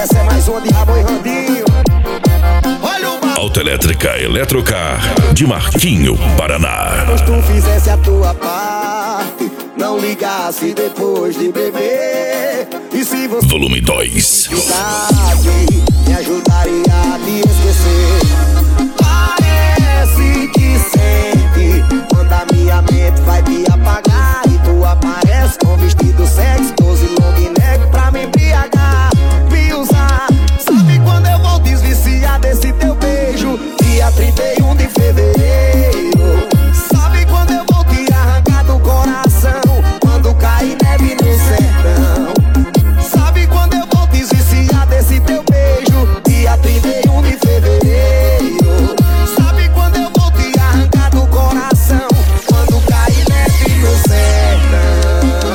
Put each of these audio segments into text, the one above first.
essa é mais uma de Ramon e Randinho. Olha o barulho. Autoelétrica Eletrocar de Marquinho, Paraná. Se tu fizesse a tua parte, não ligasse depois de beber. E se você Volume 2. me ajudaria a te esquecer. Parece que sente quando a minha mente vai te apagar e tu aparece com vestido sexy, 12 long neck pra me embriagar, me usar. Sabe quando eu vou desviciar desse teu beijo? Dia 31 de fevereiro. Sabe quando eu vou te arrancar do coração? Quando cair neve no sertão. Sabe quando eu vou desviciar desse teu beijo? Dia 31 de fevereiro. Sabe quando eu vou te arrancar do coração? Quando cair neve no sertão.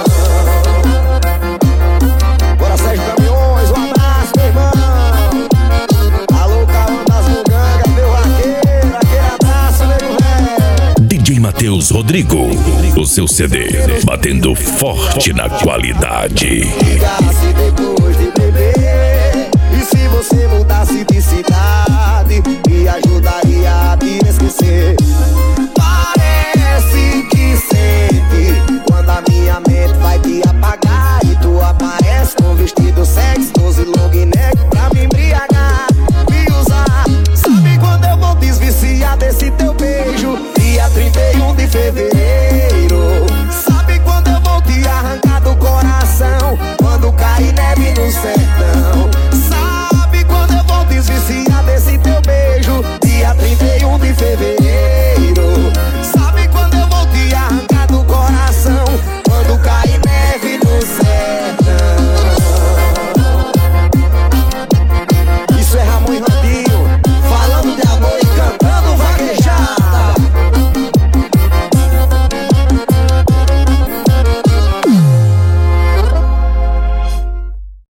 Bora, Sérgio Caminhões, um abraço, meu irmão. Alô, Calão das Mugangas, meu vaqueiro, aquele abraço, meu velho. DJ Matheus Rodrigo, o seu CD batendo forte na qualidade. Ligasse depois de beber. E se você mudasse de cidade, me ajudaria a te esquecer.